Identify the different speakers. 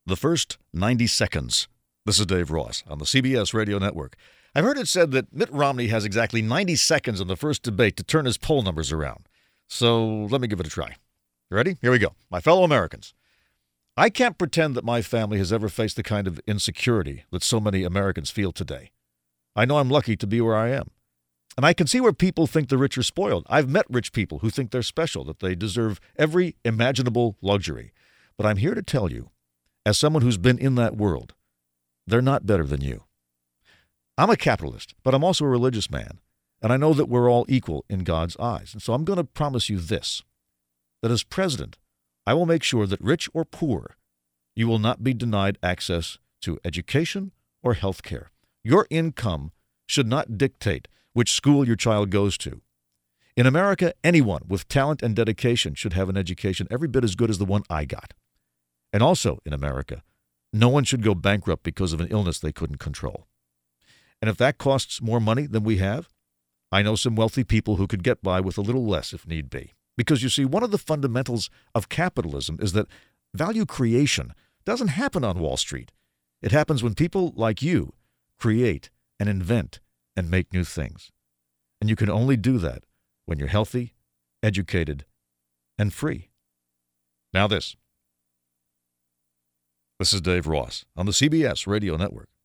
Speaker 1: The First 90 Seconds. This is Dave Ross on the CBS Radio Network. I've heard it said that Mitt Romney has exactly 90 seconds in the first debate to turn his poll numbers around. So let me give it a try. You ready? Here we go. My fellow Americans, I can't pretend that my family has ever faced the kind of insecurity that so many Americans feel today. I know I'm lucky to be where I am. And I can see where people think the rich are spoiled. I've met rich people who think they're special, that they deserve every imaginable luxury. But I'm here to tell you, as someone who's been in that world, they're not better than you. I'm a capitalist, but I'm also a religious man, and I know that we're all equal in God's eyes. And so I'm going to promise you this, that as president, I will make sure that rich or poor, you will not be denied access to education or health care. Your income should not dictate which school your child goes to. In America, anyone with talent and dedication should have an education every bit as good as the one I got. And also in America, no one should go bankrupt because of an illness they couldn't control. And if that costs more money than we have, I know some wealthy people who could get by with a little less if need be. Because you see, one of the fundamentals of capitalism is that value creation doesn't happen on Wall Street. It happens when people like you create and invent and make new things. And you can only do that when you're healthy, educated, and free. Now this. This is Dave Ross on the CBS Radio Network.